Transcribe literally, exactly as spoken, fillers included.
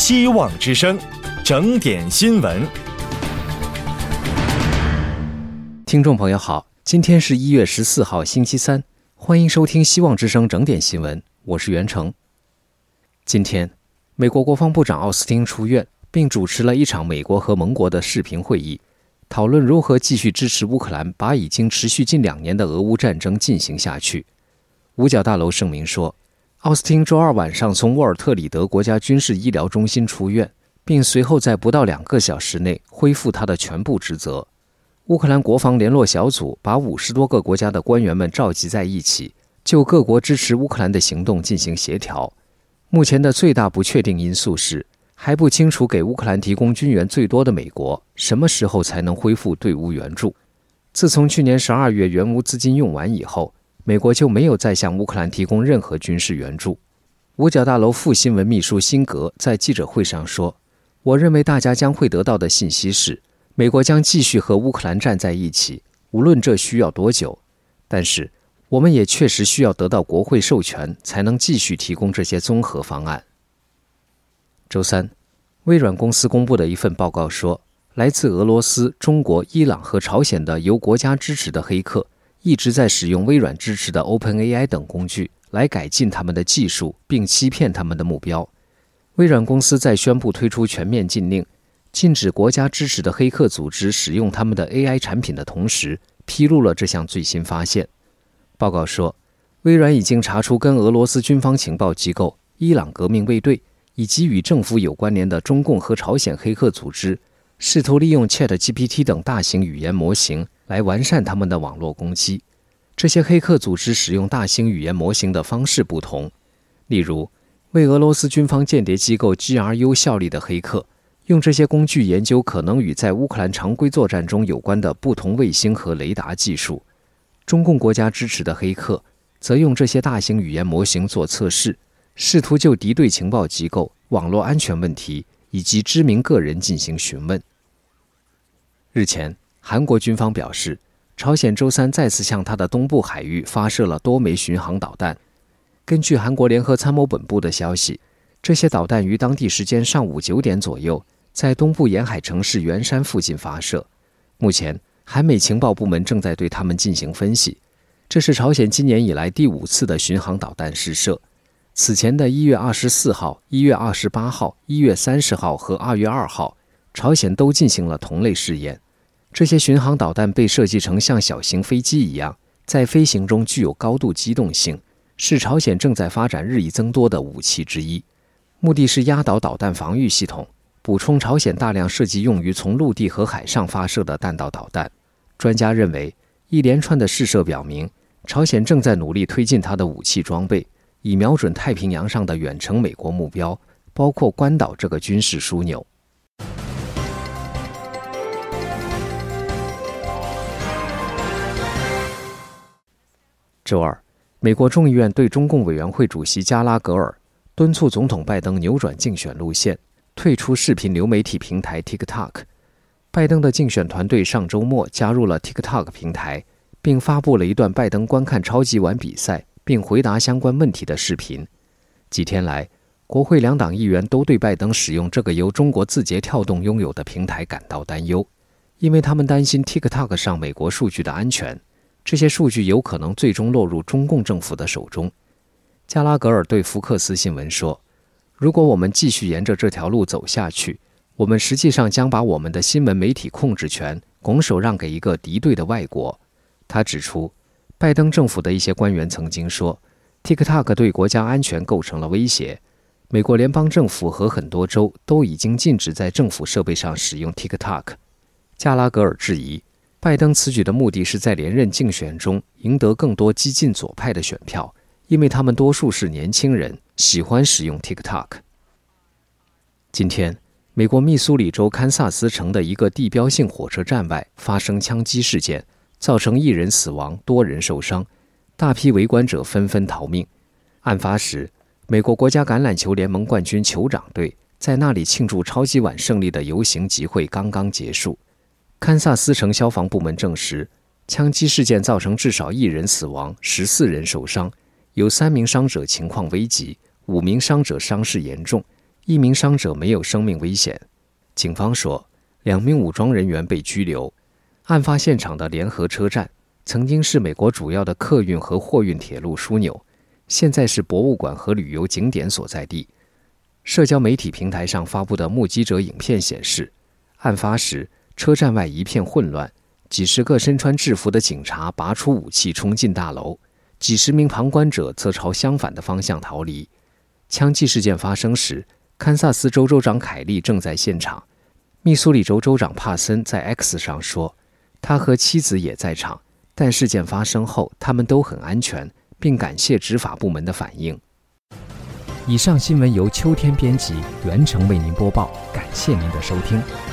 希望之声，整点新闻。 听众朋友好，今天是一月十四号星期三，欢迎收听希望之声整点新闻，我是袁成。今天美国国防部长奥斯汀出院，并主持了一场美国和盟国的视频会议，讨论如何继续支持乌克兰把已经持续近两年的俄乌战争进行下去。五角大楼声明说，奥斯汀周二晚上从沃尔特里德国家军事医疗中心出院，并随后在不到两个小时内恢复他的全部职责。乌克兰国防联络小组把五十多个国家的官员们召集在一起，就各国支持乌克兰的行动进行协调。目前的最大不确定因素是，还不清楚给乌克兰提供军援最多的美国什么时候才能恢复对乌援助。自从去年十二月援乌资金用完以后，美国就没有再向乌克兰提供任何军事援助。五角大楼副新闻秘书辛格在记者会上说，我认为大家将会得到的信息是，美国将继续和乌克兰站在一起，无论这需要多久。但是我们也确实需要得到国会授权，才能继续提供这些综合方案。周三，微软公司公布的一份报告说，来自俄罗斯、中国、伊朗和朝鲜的由国家支持的黑客一直在使用微软支持的 OpenAI 等工具来改进他们的技术，并欺骗他们的目标。微软公司在宣布推出全面禁令，禁止国家支持的黑客组织使用他们的 A I 产品的同时，披露了这项最新发现。报告说，微软已经查出跟俄罗斯军方情报机构、伊朗革命卫队以及与政府有关联的中共和朝鲜黑客组织，试图利用 ChatGPT 等大型语言模型来完善他们的网络攻击。这些黑客组织使用大型语言模型的方式不同，例如，为俄罗斯军方间谍机构 G R U 效力的黑客用这些工具研究可能与在乌克兰常规作战中有关的不同卫星和雷达技术。中共国家支持的黑客则用这些大型语言模型做测试，试图就敌对情报机构、网络安全问题以及知名个人进行询问。日前，韩国军方表示，朝鲜周三再次向它的东部海域发射了多枚巡航导弹。根据韩国联合参谋本部的消息，这些导弹于当地时间上午九点左右，在东部沿海城市元山附近发射。目前，韩美情报部门正在对他们进行分析。这是朝鲜今年以来第五次的巡航导弹试射。此前的一月二十四号、一月二十八号、一月三十号和二月二号，朝鲜都进行了同类试验。这些巡航导弹被设计成像小型飞机一样，在飞行中具有高度机动性，是朝鲜正在发展日益增多的武器之一。目的是压倒导弹防御系统，补充朝鲜大量涉及用于从陆地和海上发射的弹道导弹。专家认为，一连串的试射表明，朝鲜正在努力推进它的武器装备，以瞄准太平洋上的远程美国目标，包括关岛这个军事枢纽。周二，美国众议院对中共委员会主席加拉格尔敦促总统拜登扭转竞选路线，退出视频流媒体平台 TikTok。 拜登的竞选团队上周末加入了 TikTok 平台，并发布了一段拜登观看超级碗比赛并回答相关问题的视频。几天来，国会两党议员都对拜登使用这个由中国字节跳动拥有的平台感到担忧，因为他们担心 TikTok 上美国数据的安全，这些数据有可能最终落入中共政府的手中。加拉格尔对福克斯新闻说，如果我们继续沿着这条路走下去，我们实际上将把我们的新闻媒体控制权拱手让给一个敌对的外国。他指出，拜登政府的一些官员曾经说， TikTok 对国家安全构成了威胁。美国联邦政府和很多州都已经禁止在政府设备上使用 TikTok。 加拉格尔质疑，拜登此举的目的是在连任竞选中赢得更多激进左派的选票，因为他们多数是年轻人，喜欢使用 TikTok。 今天，美国密苏里州堪萨斯城的一个地标性火车站外发生枪击事件，造成一人死亡，多人受伤，大批围观者纷纷逃命。案发时，美国国家橄榄球联盟冠军酋长队在那里庆祝超级碗胜利的游行集会刚刚结束。堪萨斯城消防部门证实，枪击事件造成至少一人死亡，十四人受伤，有三名伤者情况危急，五名伤者伤势严重， 一名伤者没有生命危险。警方说，两名武装人员被拘留。案发现场的联合车站曾经是美国主要的客运和货运铁路枢纽，现在是博物馆和旅游景点所在地。社交媒体平台上发布的目击者影片显示，案发时车站外一片混乱，几十个身穿制服的警察拔出武器冲进大楼，几十名旁观者则朝相反的方向逃离。枪击事件发生时，堪萨斯州州长凯利正在现场。密苏里州州长帕森在 X 上说，他和妻子也在场，但事件发生后他们都很安全，并感谢执法部门的反应。以上新闻由秋天编辑，袁成为您播报，感谢您的收听。